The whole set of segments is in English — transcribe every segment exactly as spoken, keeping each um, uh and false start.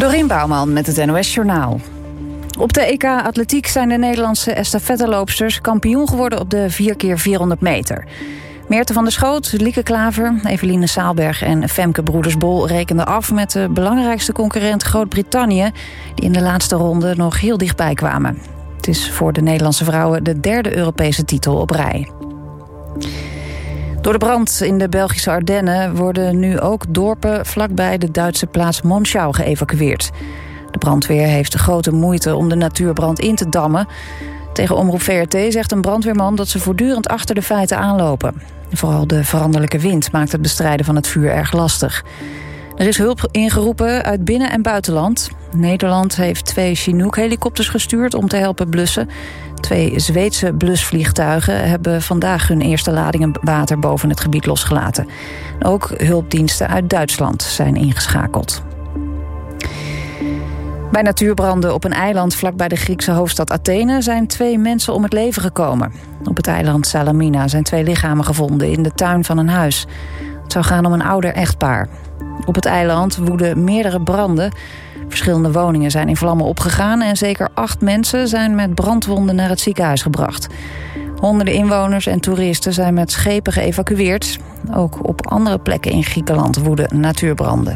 Dorien Bouwman met het N O S-journaal. Op de E K Atletiek zijn de Nederlandse estafetteloopsters kampioen geworden op de vier keer vierhonderd meter. Meerte van der Schoot, Lieke Klaver, Eveline Saalberg en Femke Broeders-Bol rekenden af met de belangrijkste concurrent Groot-Brittannië, die in de laatste ronde nog heel dichtbij kwamen. Het is voor de Nederlandse vrouwen de derde Europese titel op rij. Door de brand in de Belgische Ardennen worden nu ook dorpen vlakbij de Duitse plaats Monschau geëvacueerd. De brandweer heeft grote moeite om de natuurbrand in te dammen. Tegen Omroep V R T zegt een brandweerman dat ze voortdurend achter de feiten aanlopen. Vooral de veranderlijke wind maakt het bestrijden van het vuur erg lastig. Er is hulp ingeroepen uit binnen- en buitenland. Nederland heeft twee Chinook-helikopters gestuurd om te helpen blussen. Twee Zweedse blusvliegtuigen hebben vandaag hun eerste ladingen water boven het gebied losgelaten. Ook hulpdiensten uit Duitsland zijn ingeschakeld. Bij natuurbranden op een eiland vlakbij de Griekse hoofdstad Athene zijn twee mensen om het leven gekomen. Op het eiland Salamina zijn twee lichamen gevonden in de tuin van een huis. Het zou gaan om een ouder echtpaar. Op het eiland woeden meerdere branden. Verschillende woningen zijn in vlammen opgegaan en zeker acht mensen zijn met brandwonden naar het ziekenhuis gebracht. Honderden inwoners en toeristen zijn met schepen geëvacueerd. Ook op andere plekken in Griekenland woeden natuurbranden.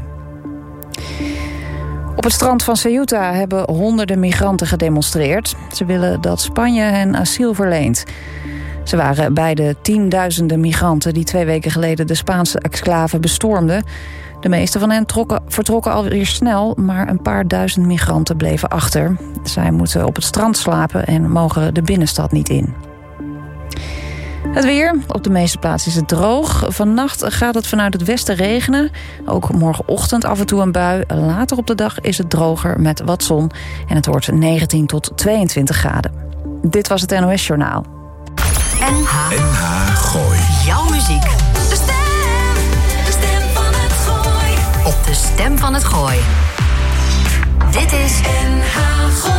Op het strand van Ceuta hebben honderden migranten gedemonstreerd. Ze willen dat Spanje hen asiel verleent. Ze waren bij de tienduizenden migranten die twee weken geleden de Spaanse exclave bestormden. De meeste van hen trokken, vertrokken alweer snel, maar een paar duizend migranten bleven achter. Zij moeten op het strand slapen en mogen de binnenstad niet in. Het weer. Op de meeste plaatsen is het droog. Vannacht gaat het vanuit het westen regenen. Ook morgenochtend af en toe een bui. Later op de dag is het droger met wat zon. En het wordt negentien tot tweeëntwintig graden. Dit was het N O S-journaal. N H. N H Gooi. Jouw muziek. De stem. De stem van het Gooi. Op de stem van het Gooi. Dit is N H Gooi.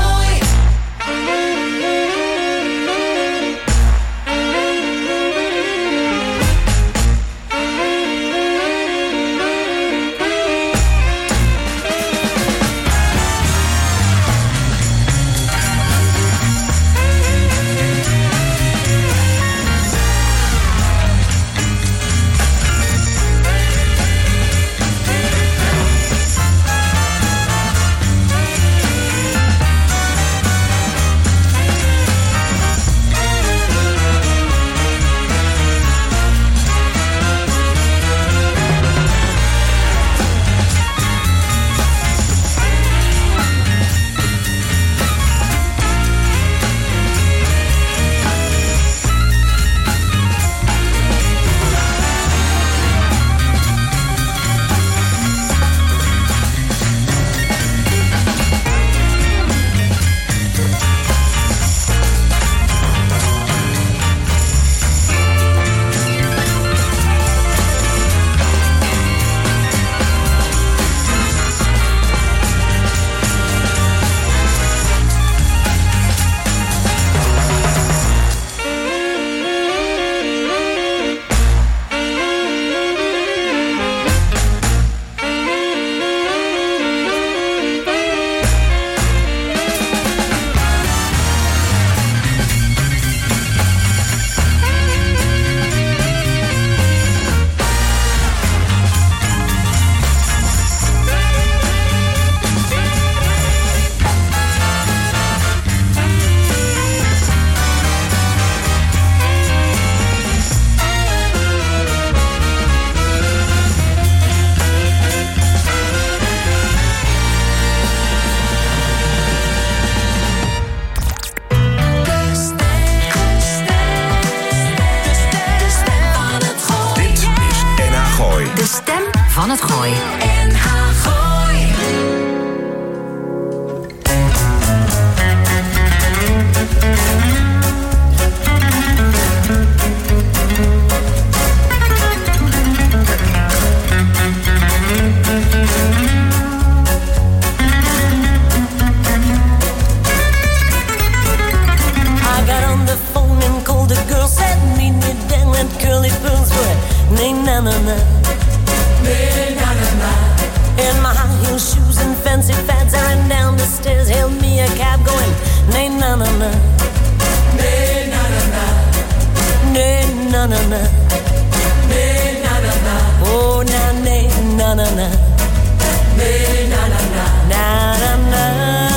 na. Ne na na na. Oh na ne na na na. Ne na na na. Na na na.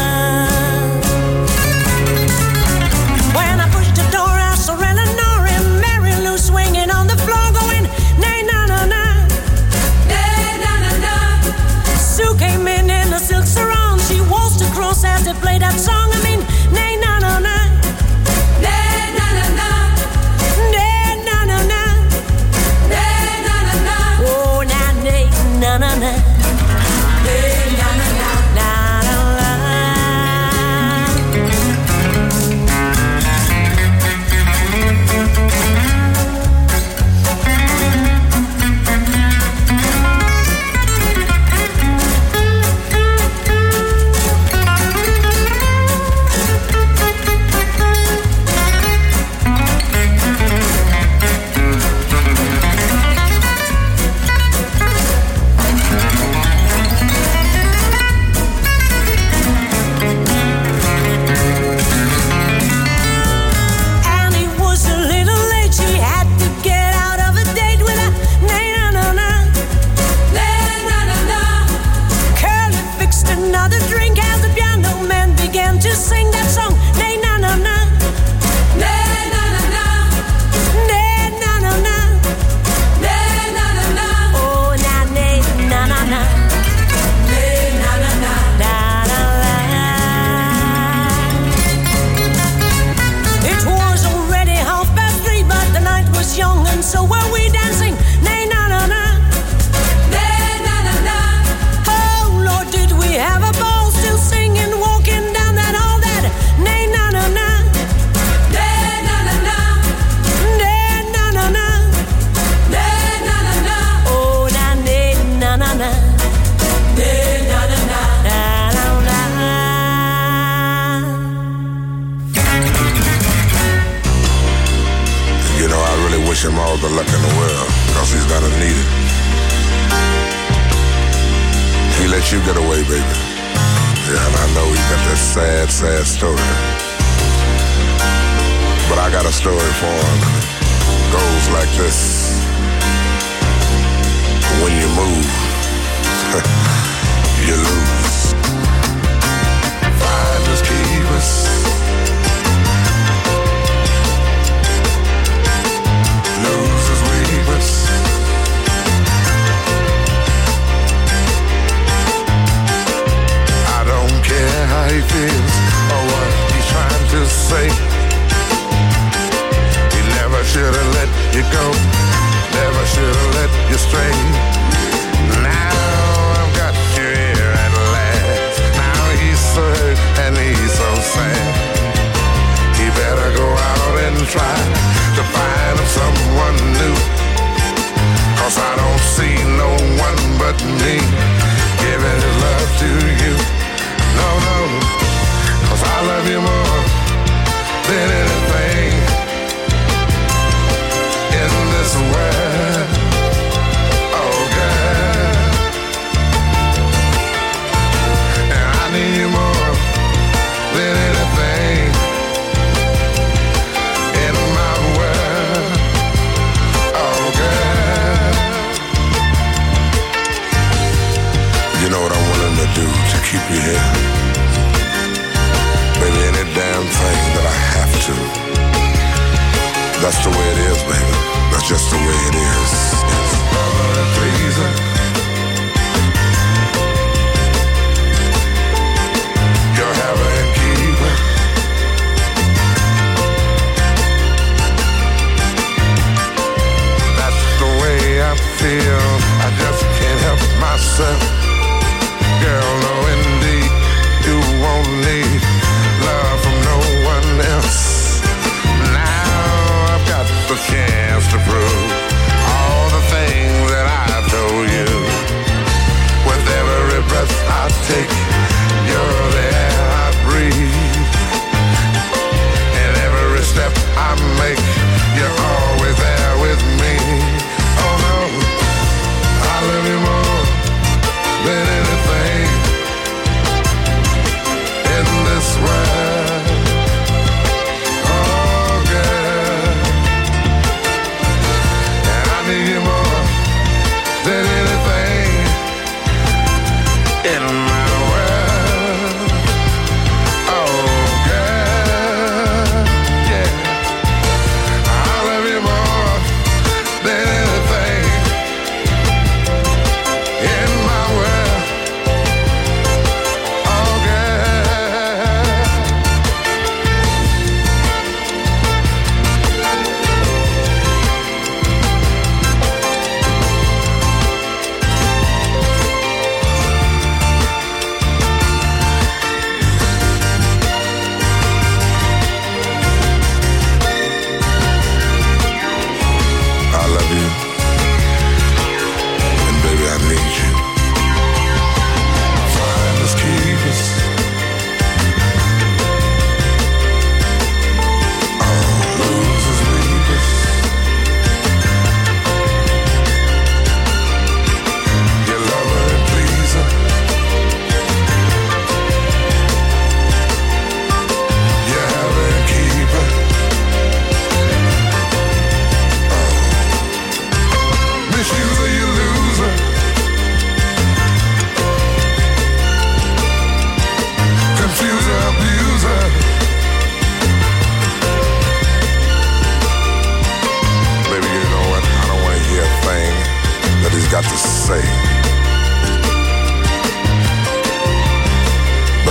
When I pushed the door, I saw Eleanor and Mary Lou swinging on the floor, going ne na na na. Ne na na na. Sue came in in a silk sarong. She waltzed across as they played that song. I mean, ne na na na. Ne na na na. Ne na na na. Ne na na na. Oh na ne na na na. Ne na na na. Na na na.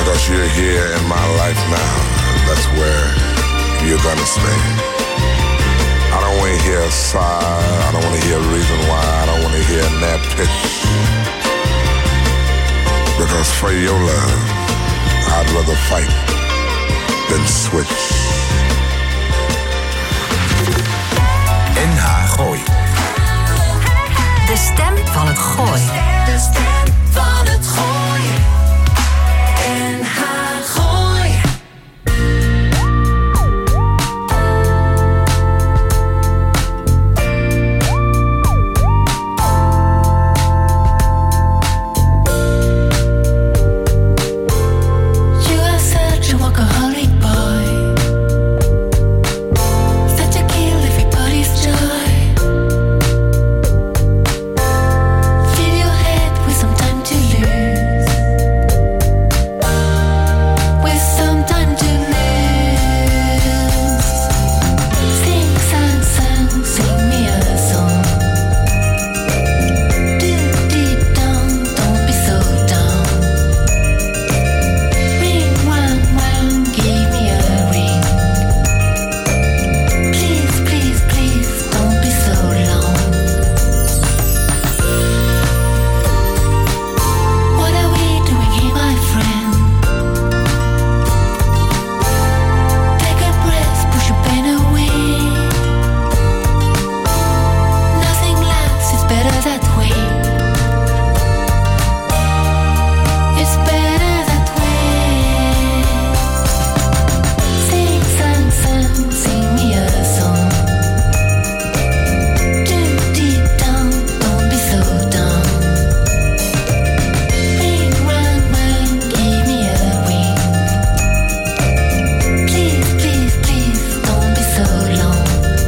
Because you're here in my life now, and that's where you're gonna stay. I don't want to hear a sigh, I don't want to hear a reason why, I don't want to hear a nap pitch. Because for your love, I'd rather fight than switch. N H Gooi. De stem van het Gooi. De stem van het Gooi. N H Gooi. You are such a workaholic boy. Such a kill everybody's joy. Fill your head with some time to lose. With some time to lose. Sing, song, song, sing me a song. Do, dee, dum, don't be so dumb. Ring, wang, wang, give me a ring. Please, please, please, don't be so long. What are we doing here, my friend? Take a breath, push your pain away. Nothing lasts, it's better that way. It's better that way. Sing, song, song, sing me a song. Do, dee, dum, don't be so dumb. Ring, rang, rang, give me a ring. Please, please, please, don't be so long.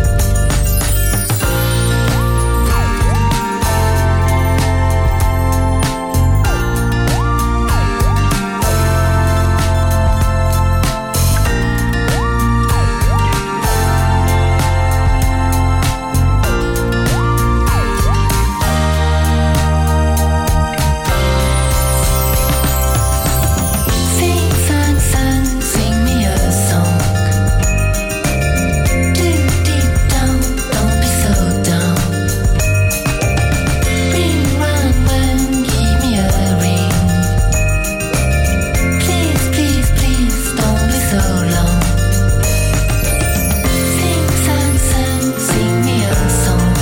Sing, song, song, sing me a song. Do, dee, dum, don't be so dumb. Ring, rang, rang, give me a ring. Please, please, please, don't be so long. Sing, song, song, sing me a song.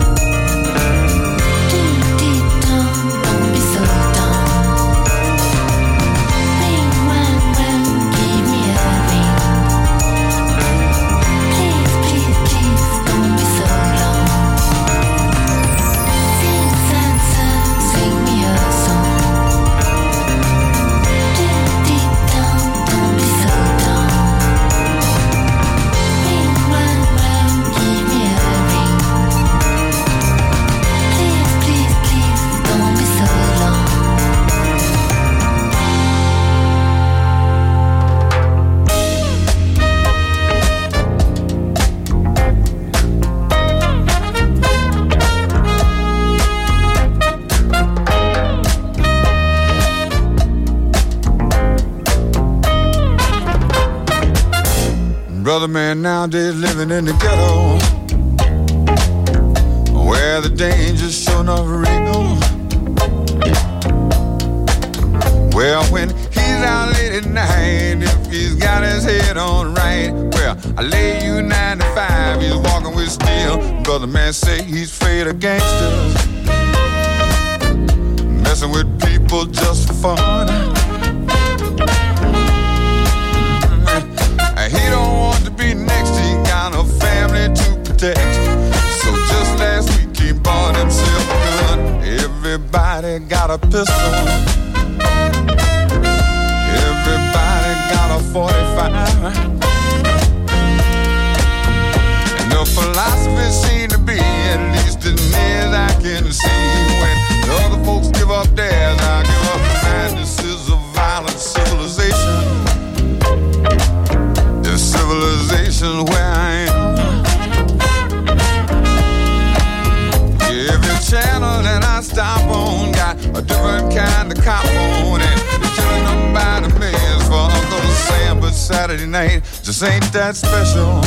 Do, dee, dum, don't be so dumb. Ring, rang, rang, give me a ring. Please, please, please, don't be so long. Sing, song, song, sing me a song. Do, dee, dum, don't be so dumb. Ring, rang, rang, give me a ring. Please, please, please, don't be so long. Brother man nowadays living in the ghetto, where the danger's sure enough real. Well, when he's out late at night, if he's got his head on right, well, I lay you nine to five, he's walking with steel. Brother man say he's afraid of gangsters, messing with people just for fun. He don't want to be next, he got a family to protect. So just last week he bought himself a gun. Everybody got a pistol, everybody got a forty-five. And the philosophy seemed to be, at least as near as I can see, when the other folks give up theirs, I give up mine. This is a violent civilization, civilization where I am. Every channel that I stop on got a different kind of Saturday night just ain't that special.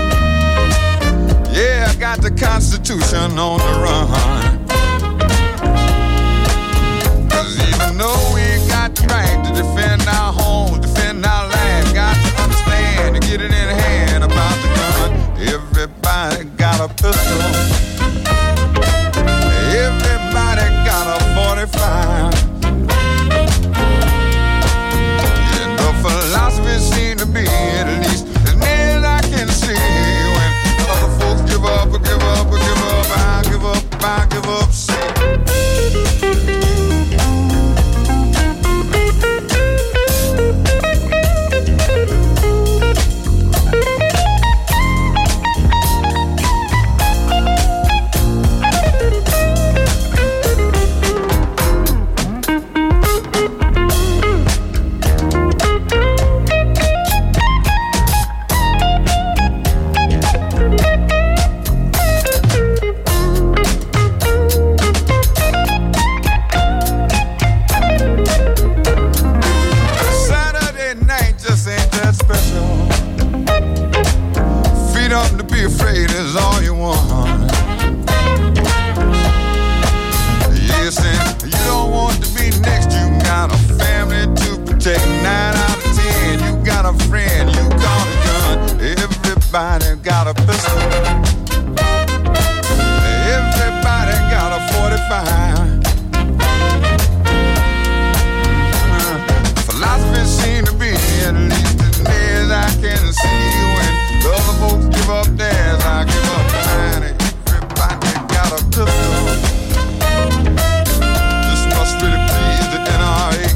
Yeah, I got the Constitution on the run. Cause even though we got the right to defend our home, defend our land, got to understand to get it in hand about the gun. Everybody got a pistol. Everybody got a forty-five. And the philosophy seems to be, at least as near as I can see, when other folks give up, or give up, or give up, I give up, I give up, see. Everybody got a pistol. Everybody got a forty-five. Uh, philosophy seems to be, at least as near as I can see, when the other folks give up theirs, I give up mine. Everybody got a pistol. This must really please the N R A.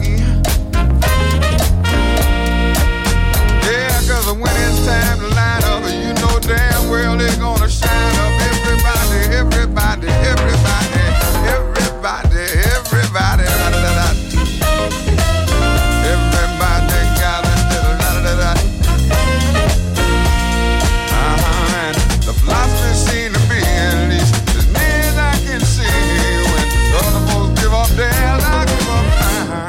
Yeah, cause when it's time to line up, you know damn well they're gonna shine up. Everybody, everybody, everybody, everybody, everybody, da da da da. Everybody got a da da da da da. Uh-huh, and the philosophy seems to be, at least as near as I can see, when the other folks give up theirs, I give up mine.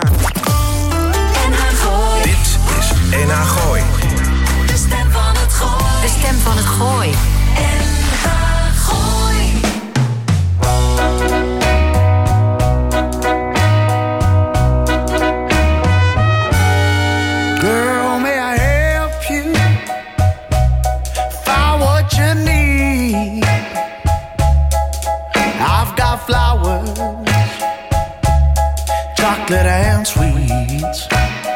Dit is N H Gooi. De stem van het gooi. De stem van het gooi. En gooi. Girl, may I help you find what you need? I've got flowers, chocolate and sweets.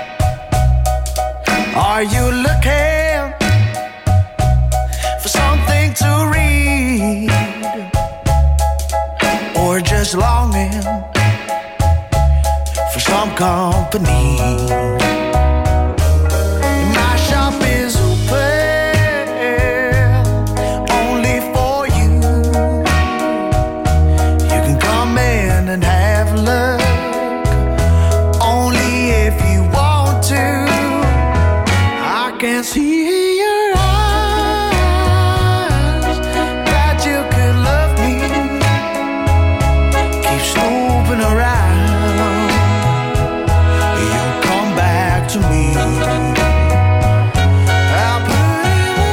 Are you looking for something to read, or just longing for some company? My shop is open only for you. You can come in and have a look, only if you want to. I can see in your eyes that you could love me. Keep snooping around, you'll come back to me. I'll put in the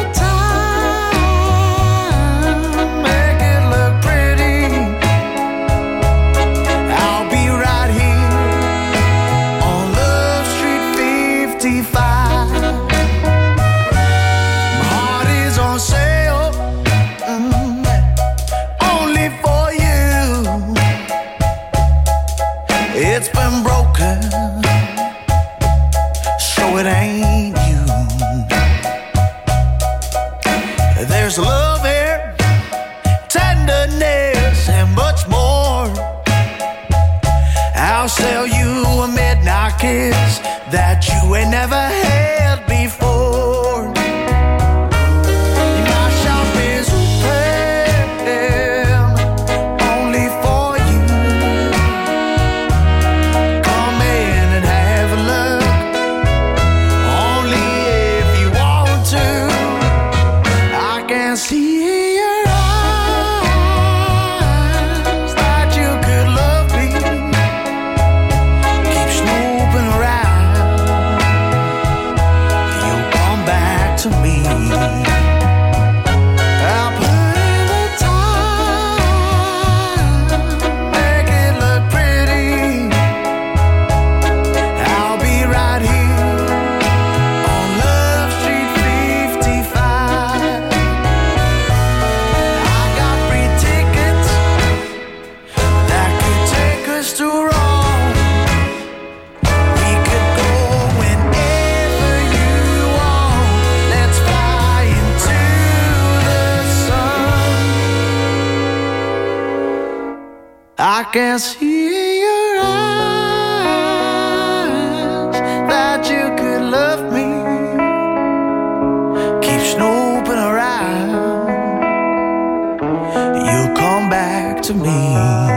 time, make it look pretty. I'll be right here on Love Street fifty-five. On sale, mm, only for you. It's been broken, so it ain't you. There's love here, tenderness, and much more. I'll sell you a midnight kiss that you ain't never had before. can see in your eyes that you could love me. Keep snooping around, you'll come back to me.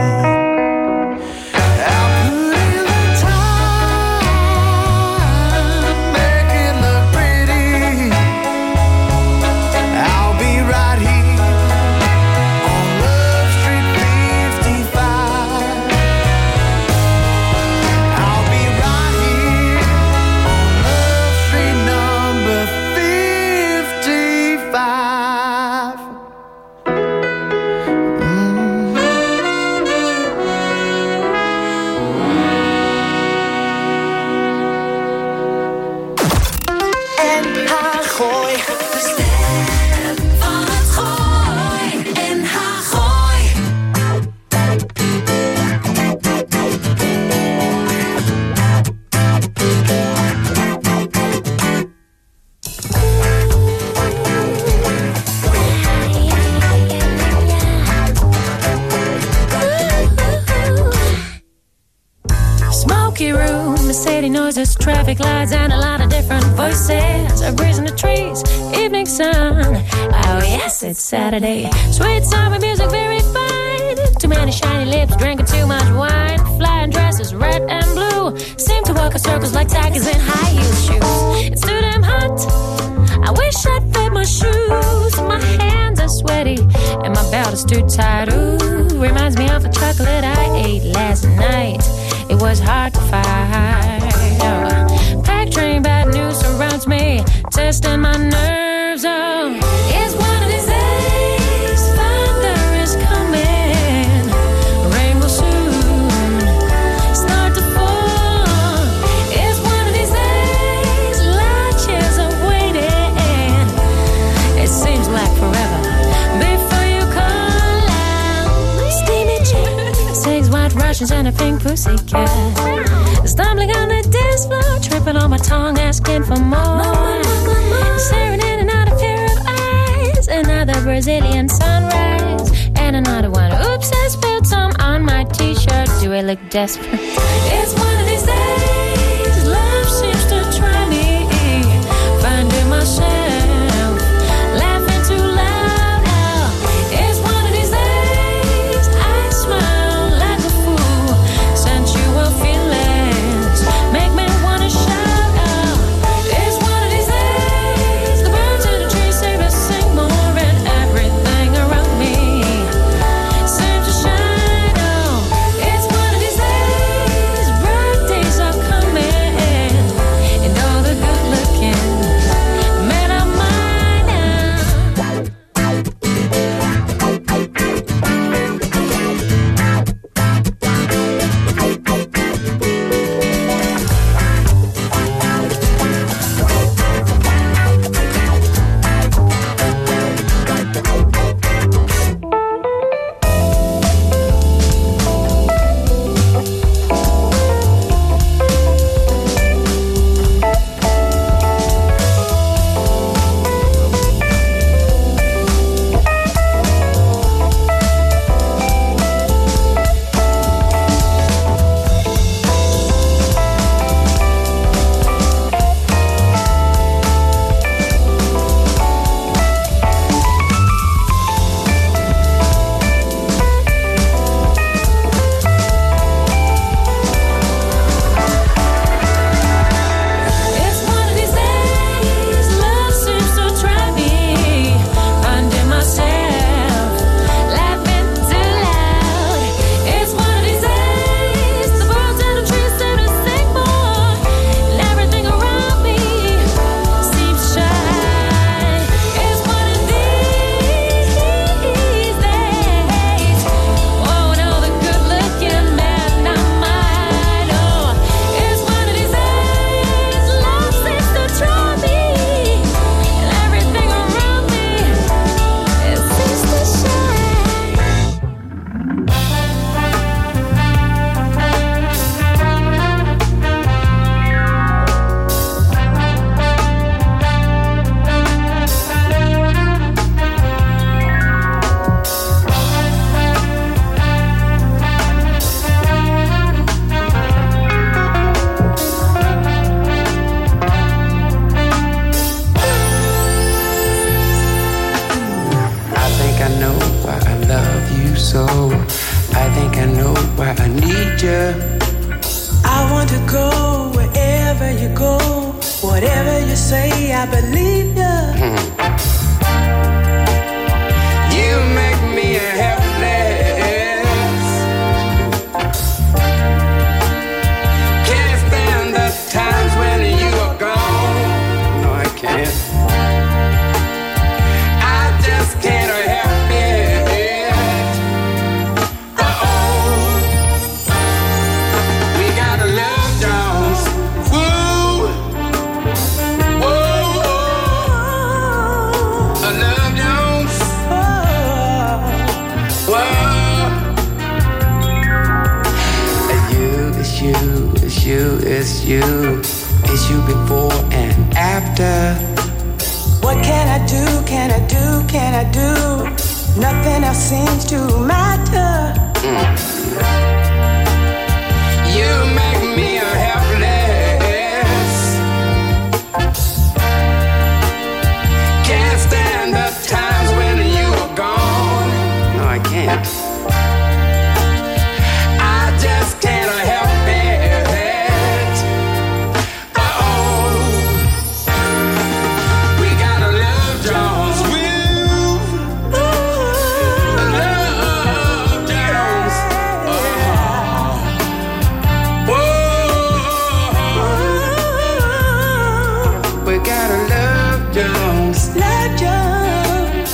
Traffic lights and a lot of different voices. A breeze in the trees, evening sun. Oh yes, it's Saturday. Sweet summer music, very fine. Too many shiny lips, drinking too much wine. Flying dresses, red and blue. Seem to walk in circles like tigers in high heel shoes. It's too damn hot, I wish I'd fit my shoes. My hands are sweaty and my belt is too tight. Ooh, reminds me of a chocolate I ate last night. It was hard to find. Oh, pack train, bad news surrounds me, testing my nerves. Oh, it's one of these days, thunder is coming, rain will soon start to fall. It's one of these days, latches are waiting. It seems like forever before you call out. Steamy chick, six white Russians and a pink pussycat. Stumbling on the dance floor, tripping on my tongue, asking for more. Staring in and out a pair of eyes. Another Brazilian sunrise. And another one. Oops, I spilled some on my t-shirt. Do I look desperate? It's one of these days, love seems to try me. Finding myself laughing too loud. Oh, it's one of these days, I smile like a fool. Sensual feelings make me wanna shout out. It's one of these days, the birds in the trees seem to sing more, and everything around me seems to shine. Oh, it's one of these days, bright days are coming. Whatever you say, I believe you. You make me helpless. Can't stand the times when you are gone. No, I can't. I just can't help it. Uh-oh. We got a love Jones. Woo. Whoa. A love Jones. Whoa. You, it's you, it's you, it's you. It's you before and after. What can I do, can I do, can I do? Nothing else seems to matter. Mm. You make me helpless. Can't stand the times when you are gone. No, I can't. I just can't help it. Uh-oh. We got a love Jones. Woo. A love Jones. Oh. Whoa. We got a love Jones. Love Jones.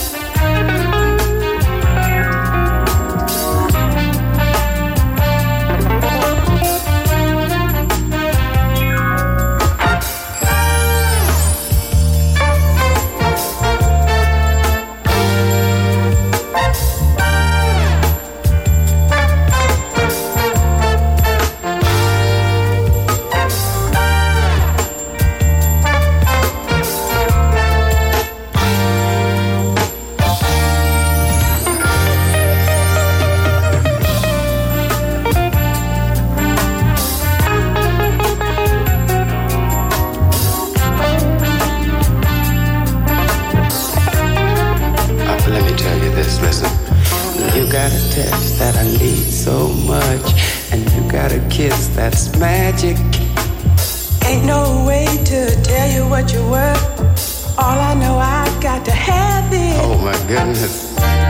Uh, Let me tell you this, listen. You got a touch that I need so much, and you got a kiss that's magic. Ain't no way to tell you what you're worth. All I know, I've got to have it. Oh my goodness.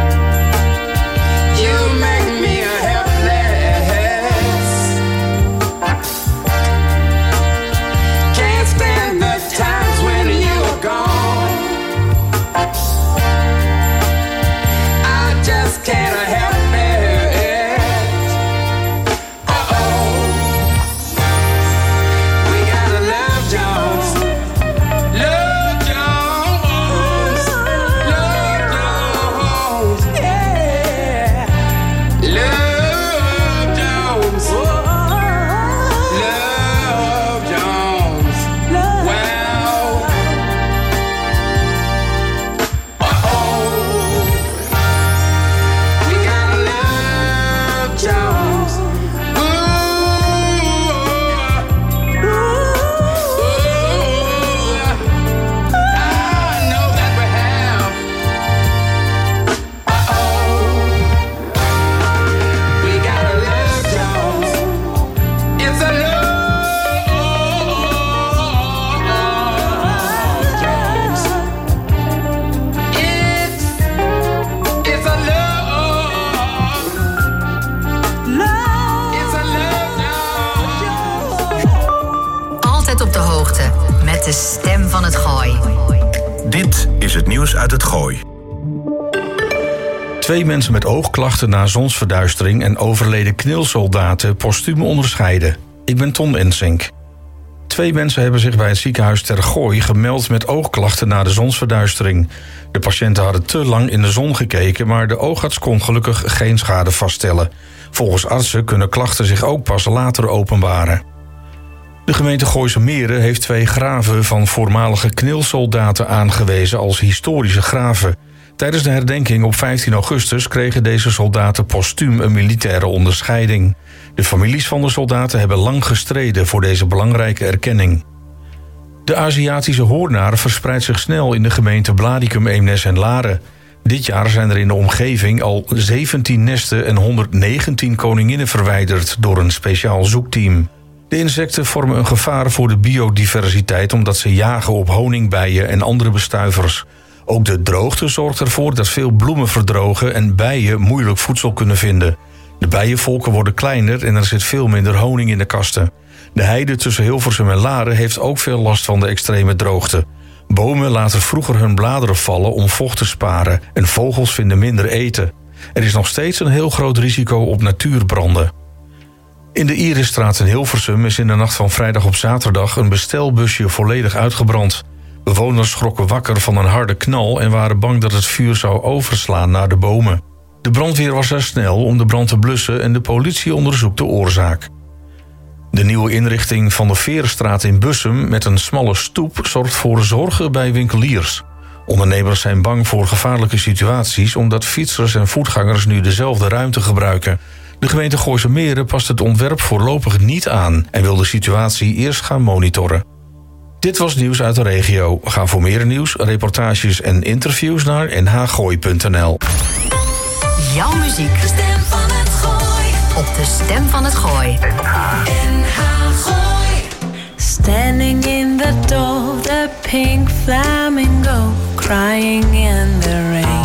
You make me helpless. Can't stand the times when you're gone. I just can't help it. Uh-oh. We got a love Jones. Love Jones. Love Jones. Yeah. Love Jones. Love Jones. Well. Uh-oh. We got a love Jones. Ooh. Ooh. I know that we have. Uh-oh. We got a love Jones. It's a love Jones. It's it's a love. It's a love Jones. Altijd op de hoogte met de stem van het Gooi. Dit is het nieuws uit het Gooi. Twee mensen met oogklachten na zonsverduistering en overleden knilsoldaten postuum onderscheiden. Ik ben Ton Ensink. Twee mensen hebben zich bij het ziekenhuis Ter Gooi gemeld met oogklachten na de zonsverduistering. De patiënten hadden te lang in de zon gekeken, maar de oogarts kon gelukkig geen schade vaststellen. Volgens artsen kunnen klachten zich ook pas later openbaren. De gemeente Gooise Meren heeft twee graven van voormalige knilsoldaten aangewezen als historische graven. Tijdens de herdenking op vijftien augustus kregen deze soldaten postuum een militaire onderscheiding. De families van de soldaten hebben lang gestreden voor deze belangrijke erkenning. De Aziatische hoornaar verspreidt zich snel in de gemeente Blaricum, Eemnes en Laren. Dit jaar zijn er in de omgeving al zeventien nesten en honderddegentien koninginnen verwijderd door een speciaal zoekteam. De insecten vormen een gevaar voor de biodiversiteit omdat ze jagen op honingbijen en andere bestuivers. Ook de droogte zorgt ervoor dat veel bloemen verdrogen en bijen moeilijk voedsel kunnen vinden. De bijenvolken worden kleiner en er zit veel minder honing in de kasten. De heide tussen Hilversum en Laren heeft ook veel last van de extreme droogte. Bomen laten vroeger hun bladeren vallen om vocht te sparen en vogels vinden minder eten. Er is nog steeds een heel groot risico op natuurbranden. In de Irisstraat in Hilversum is in de nacht van vrijdag op zaterdag een bestelbusje volledig uitgebrand. Bewoners schrokken wakker van een harde knal en waren bang dat het vuur zou overslaan naar de bomen. De brandweer was er snel om de brand te blussen en de politie onderzoekt de oorzaak. De nieuwe inrichting van de Verenstraat in Bussum met een smalle stoep zorgt voor zorgen bij winkeliers. Ondernemers zijn bang voor gevaarlijke situaties omdat fietsers en voetgangers nu dezelfde ruimte gebruiken. De gemeente Gooise Meren past het ontwerp voorlopig niet aan en wil de situatie eerst gaan monitoren. Dit was nieuws uit de regio. Ga voor meer nieuws, reportages en interviews naar n h gooi punt n l. Jouw muziek. De stem van het Gooi. Op de stem van het Gooi. N H Gooi. Standing in the door, the pink flamingo crying in the rain.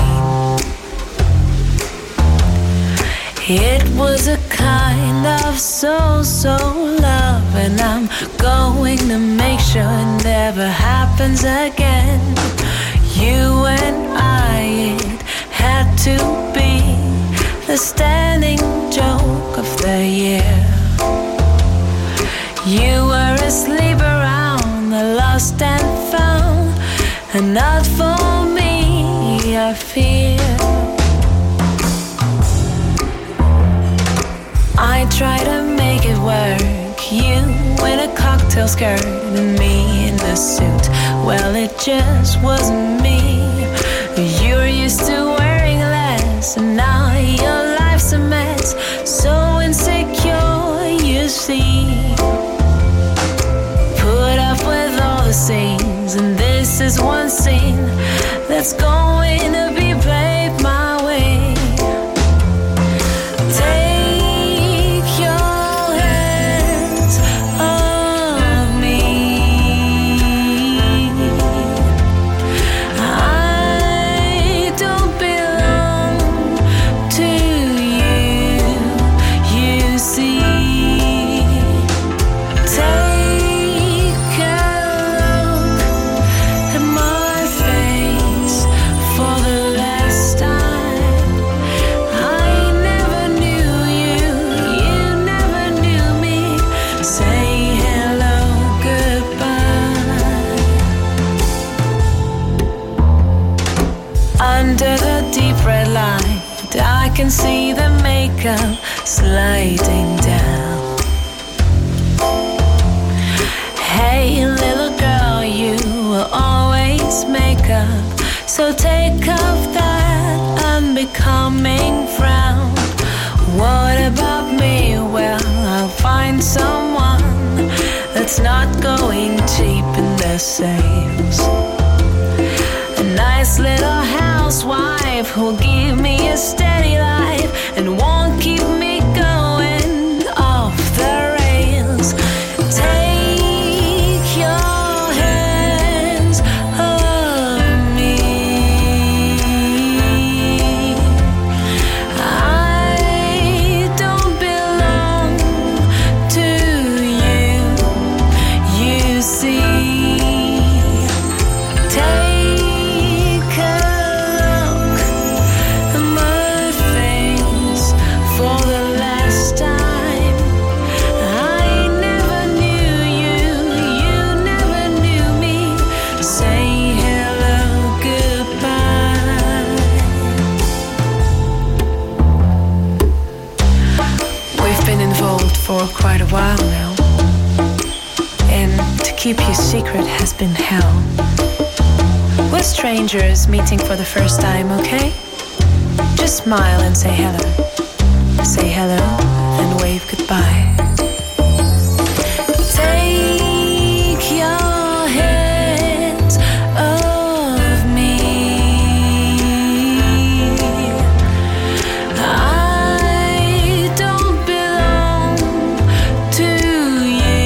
It was a kind of so-so love, and I'm going to make sure it never happens again. You and I, it had to be the standing joke of the year. You were asleep around the lost and found, and not for me, I fear. I try to make it work. You in a cocktail skirt and me in a suit. Well, it just wasn't me. You're used to wearing less, and now your life's a mess. So insecure, you see. Put up with all the scenes, and this is one scene that's going to be played my way. Under the deep red light, I can see the makeup sliding down. Hey, little girl, you will always make up, so take off that unbecoming frown. What about me? Well, I'll find someone that's not going cheap in their sales. A nice little housewife who'll give me a steady life and won't keep me going off the rails. Take your hands off me. I don't belong to you, you see. Take for quite a while now, and to keep you secret has been hell. We're strangers meeting for the first time, okay? Just smile and say hello. Say hello, then wave goodbye. Take your hands off me. I don't belong to you.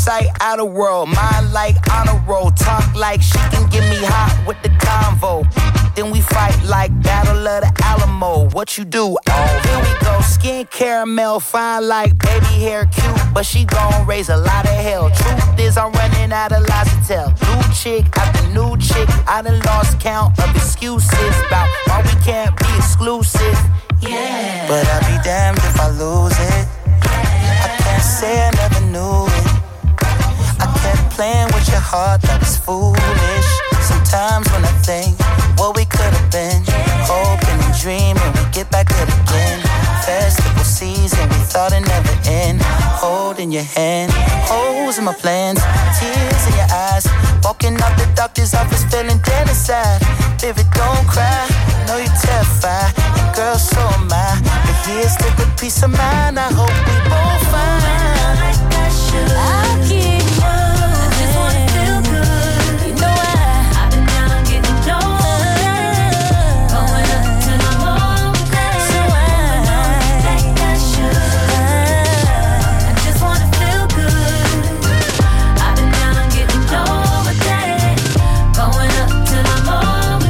sight, out of world. Mind like honor roll. Talk like she can get me hot with the convo. Then we fight like Battle of the Alamo. What you do? Oh, here we go. Skin caramel, fine like baby hair, cute, but she gon' raise a lot of hell. Truth is, I'm running out of lies to tell. New chick after new chick, I done lost count of excuses about why we can't be exclusive. Yeah, but I'll be damned if I lose it. I can't say I never knew it. I kept playing with your heart, that was foolish. Sometimes when I think what we could have been, hoping and dreaming we get back good again. Festival season, we thought it never end. Holding your hand, holes in my plans, tears in your eyes. Walking out the doctor's office feeling dead inside. Baby, don't cry, I know you're terrified. And girl, so am I. But here's the good peace of mind, I hope we both find. Like I should. I'll keep moving. I just wanna feel good. You know I, I've been down getting lower. Going up till I'm over. So I, like I should. I just wanna feel good. I've been down getting lower. Going up till I'm over.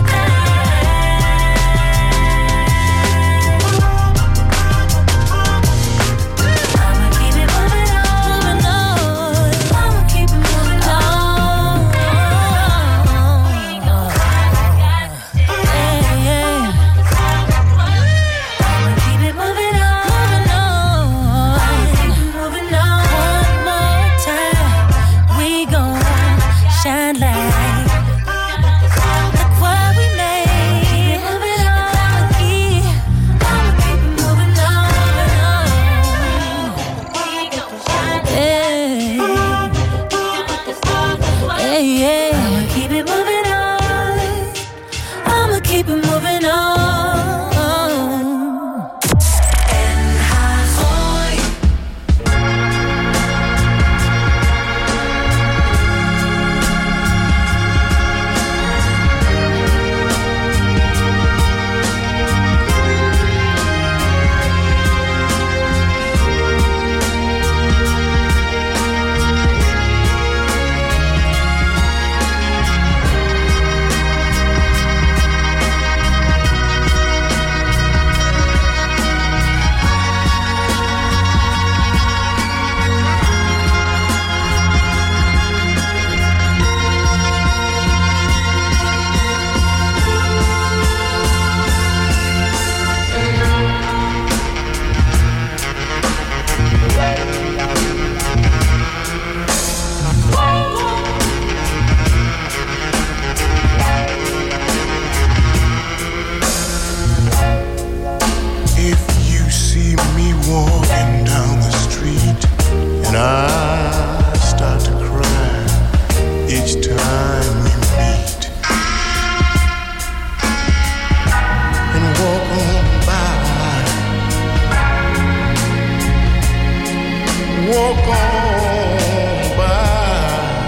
I'ma keep it moving on, moving on. I'ma keep it moving on. Yeah, yeah. I'ma keep it moving on, moving on. I'ma keep it moving on. One more time, we gon' shine like. Look what we made. Moving on. I'ma keep, I'ma keep it moving on, moving on. Yeah. Yeah, yeah. I'ma keep it moving on. I'ma keep it moving on. N H Gooi. If you see me walking down the street and I start to cry each time we meet, and walk on by, walk on by,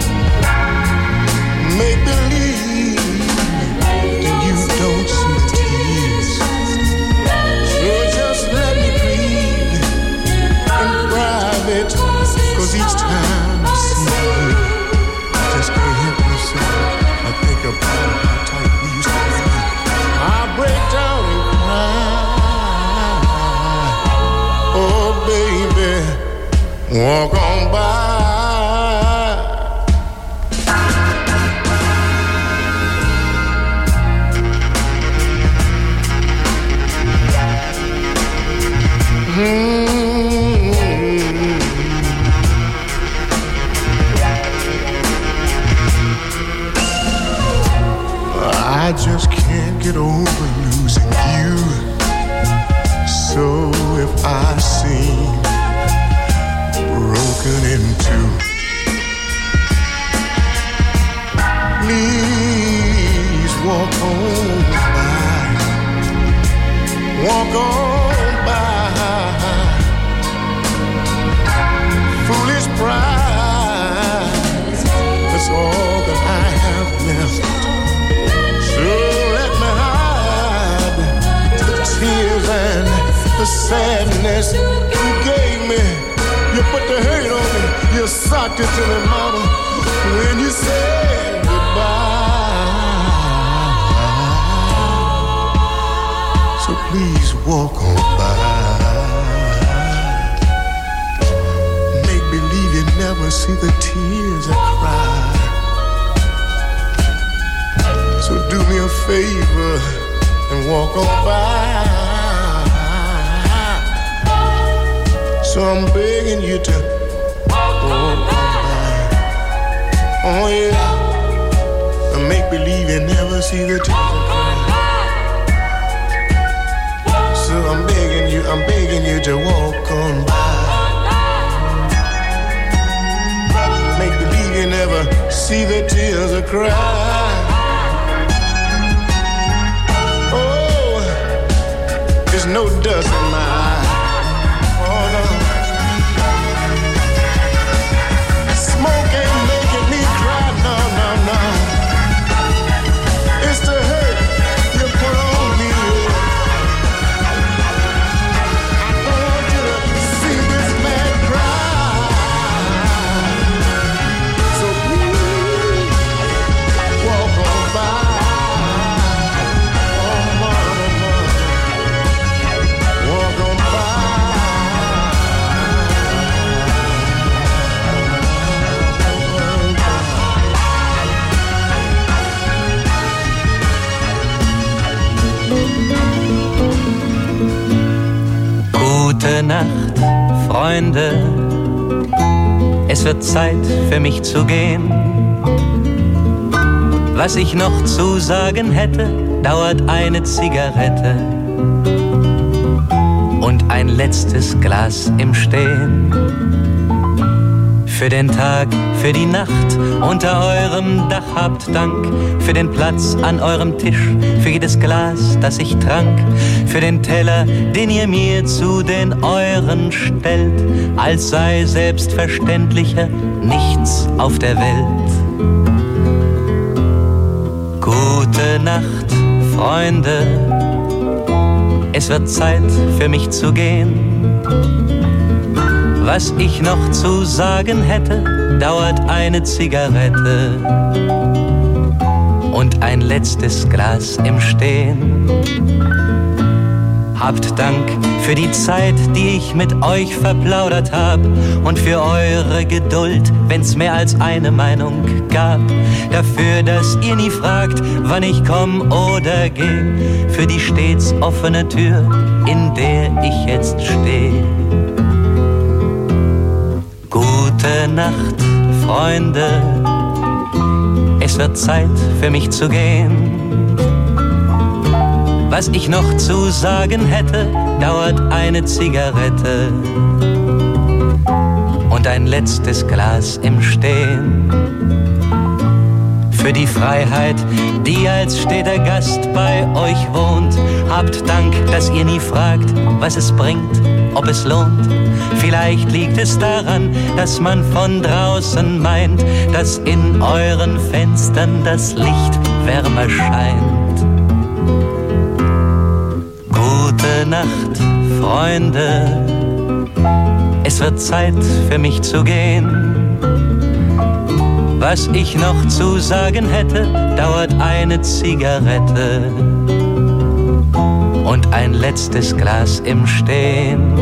make believe that you don't see the tears. So just let me breathe in private, 'cause each time I see you, I just can't help myself. I think about how tight we used to be. I break down and cry. Oh baby, walk on by. I just can't get over losing you. So if I seem broken in two, please walk on by, walk on by. Foolish pride, that's all that I have left. So let me hide the tears and the sadness you gave me. You put the hurt on me, you You sucked it to me, mama, when you said goodbye. So please walk on by. Make believe you never see the tears I cry. So do me a favor and walk on by. So I'm begging you to walk on by. Oh yeah, and make believe you never see the tears I cry. So I'm begging you, I'm begging you to walk on by. Make believe you never see the tears I cry. Oh, there's no dust in my eye. Oh no. Smoke ain't making me cry, no, no, no. It's the hurt you put on me. I don't want you to see this man cry. So please walk on by. Oh, mama, mama. Walk on by. Gute Nacht, Freunde. Es wird Zeit für mich zu gehen. Was ich noch zu sagen hätte, dauert eine Zigarette und ein letztes Glas im Stehen. Für den Tag, für die Nacht unter eurem Dach habt Dank. Für den Platz an eurem Tisch, für jedes Glas, das ich trank. Für den Teller, den ihr mir zu den euren stellt, als sei selbstverständlicher nichts auf der Welt. Gute Nacht, Freunde, es wird Zeit für mich zu gehen. Was ich noch zu sagen hätte, dauert eine Zigarette und ein letztes Glas im Stehen. Habt Dank für die Zeit, die ich mit euch verplaudert hab und für eure Geduld, wenn's mehr als eine Meinung gab. Dafür, dass ihr nie fragt, wann ich komm oder geh. Für die stets offene Tür, in der ich jetzt steh. Gute Nacht, Freunde, es wird Zeit für mich zu gehen. Was ich noch zu sagen hätte, dauert eine Zigarette und ein letztes Glas im Stehen. Für die Freiheit, die als steter Gast bei euch wohnt, habt Dank, dass ihr nie fragt, was es bringt, ob es lohnt. Vielleicht liegt es daran, dass man von draußen meint, dass in euren Fenstern das Licht wärmer scheint. Gute Nacht, Freunde, es wird Zeit für mich zu gehen. Was ich noch zu sagen hätte, dauert eine Zigarette und ein letztes Glas im Stehen.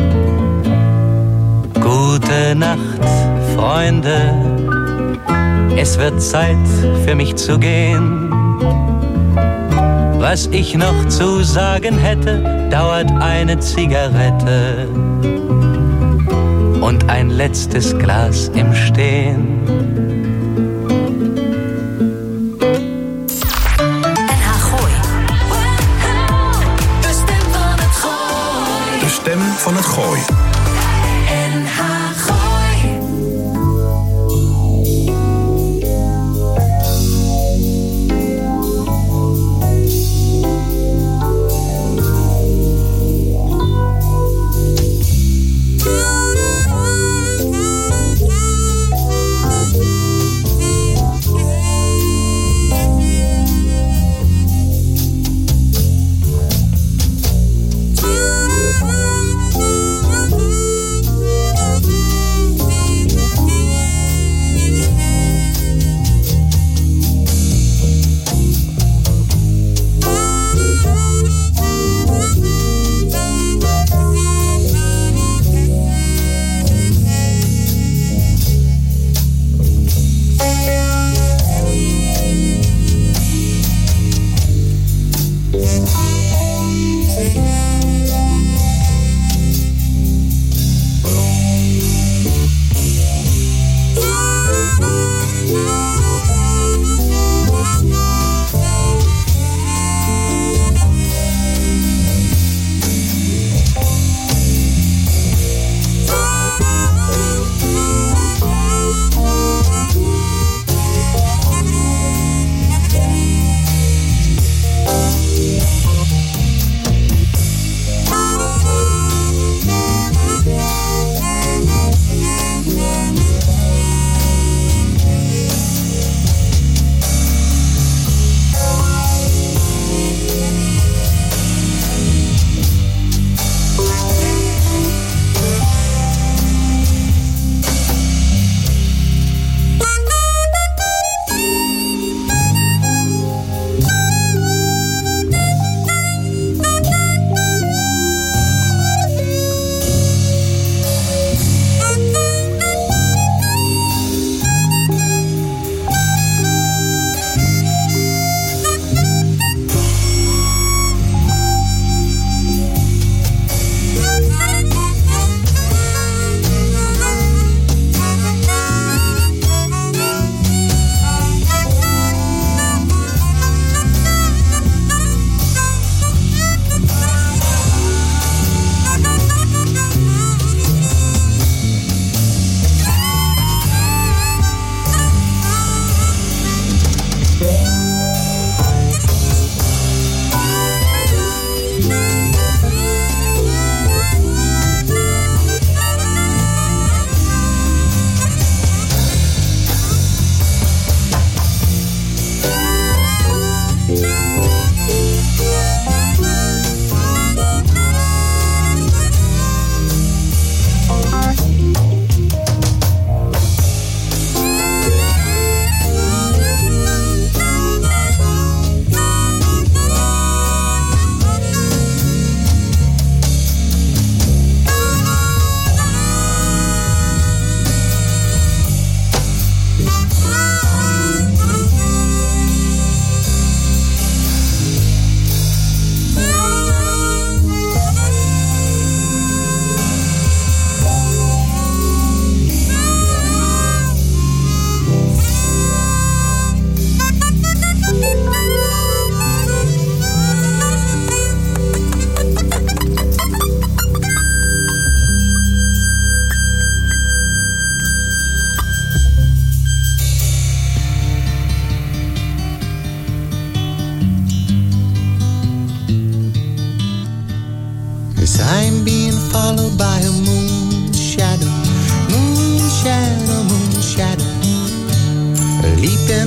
Gute Nacht, Freunde, es wird Zeit für mich zu gehen. Was ich noch zu sagen hätte, dauert eine Zigarette und ein letztes Glas im Stehen. Van het Gooi. N H Gooi.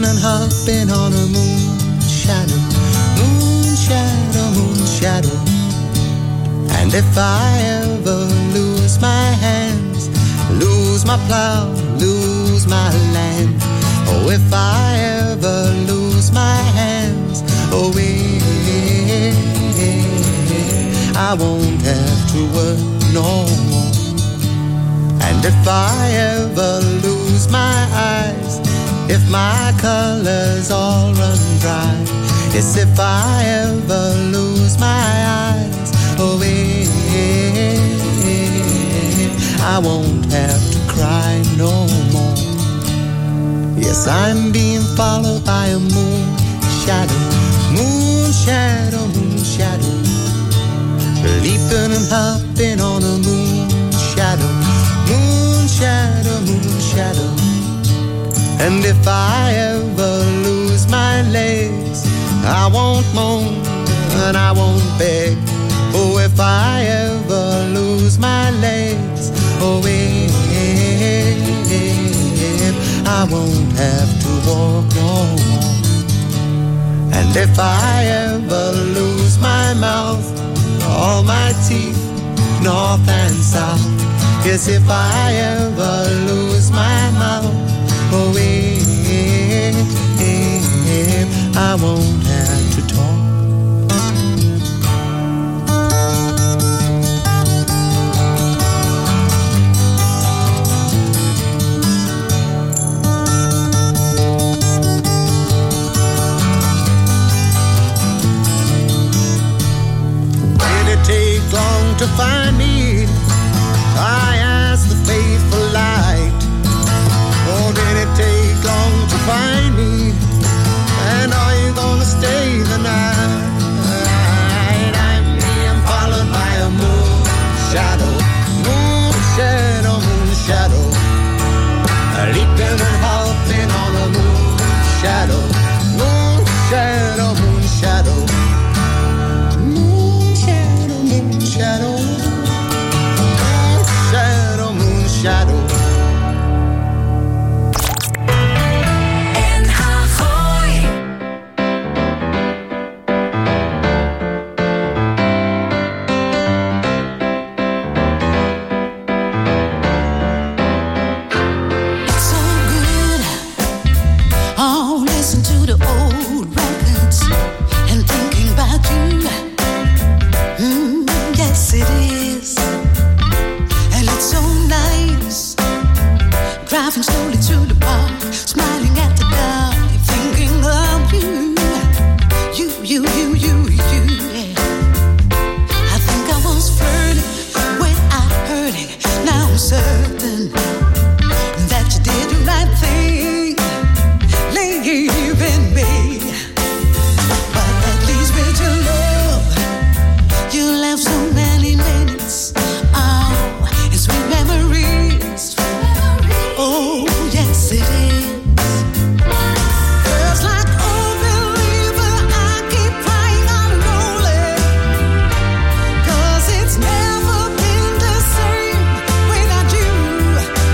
leaping and hopping on a moon shadow, moon shadow, moon shadow. And if I ever lose my hands, lose my plow, lose my land, oh, if I ever lose my hands, oh, yeah, I won't have to work no more. And if I ever lose my eyes, if my colors all run dry, yes, if I ever lose my eyes, oh, yeah, I won't have to cry no more. Yes, I'm being followed by a moon shadow, moon shadow, moon shadow, leaping and hopping on a moon shadow, moon shadow, moon shadow. And if I ever lose my legs, I won't moan and I won't beg. Oh, if I ever lose my legs, oh, if I won't have to walk no more. And if I ever lose my mouth, all my teeth, north and south, yes, if I ever lose my mouth, oh, if I won't have to talk. Long to find me, I asked the faithful light. Oh, did it take long to find me? And are you gonna stay the night? I'm being followed by a moon shadow, moon shadow, moon shadow, leaping and hopping on a moon shadow, moon shadow, moon shadow. Shadow, shadow, moon shadow. N H Gooi. It's so good. Oh, listen to the old records and thinking about you. Mm. Yes, it is, and it's so nice, driving slowly through the park, smiling at the dark, thinking of you, you, you, you, you, you, yeah. I think I was flirting when I heard it, now I'm certain that you did the right thing, leaving me, but at least with your love, you left so many minutes, oh, and sweet memories. Oh, yes, it is. Feels like, oh, believer, I keep crying out lonely, 'cause it's never been the same without you.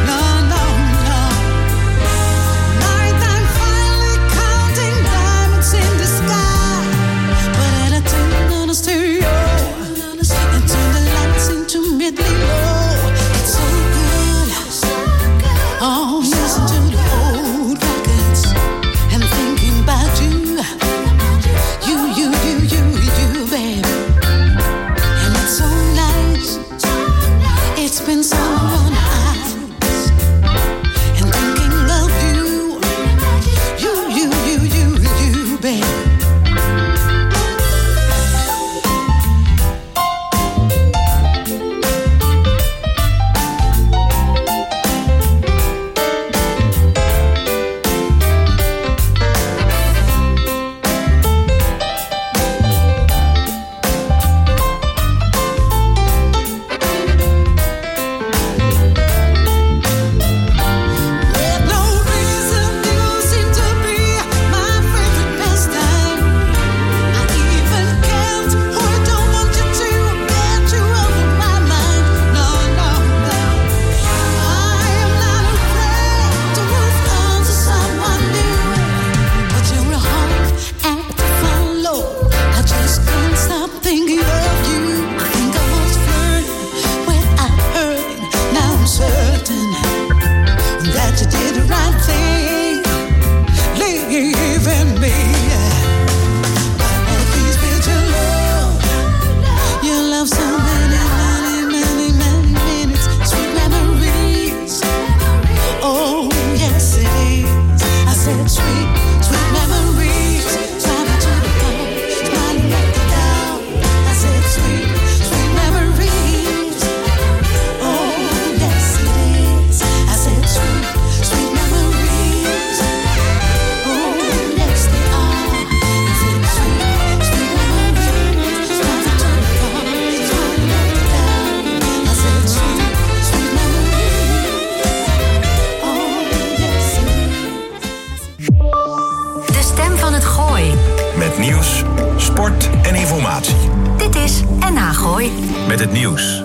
Gooi. Met het nieuws